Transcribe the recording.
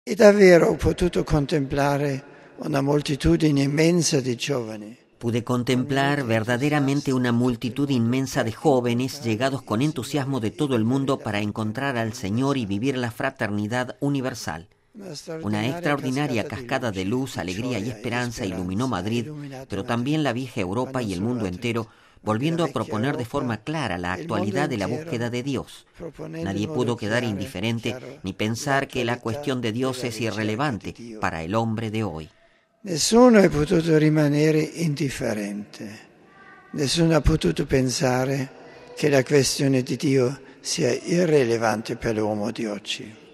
E davvero ho potuto contemplare una moltitudine immensa di giovani. Pude contemplar verdaderamente una multitud inmensa de jóvenes llegados con entusiasmo de todo el mundo para encontrar al Señor y vivir la fraternidad universal. Una extraordinaria cascada de luz, alegría y esperanza iluminó Madrid, pero también la vieja Europa y el mundo entero, volviendo a proponer de forma clara la actualidad de la búsqueda de Dios. Nadie pudo quedar indiferente ni pensar que la cuestión de Dios es irrelevante para el hombre de hoy. Nessuno è potuto rimanere indifferente, nessuno ha potuto pensare che la questione di Dio sia irrilevante per l'uomo di oggi.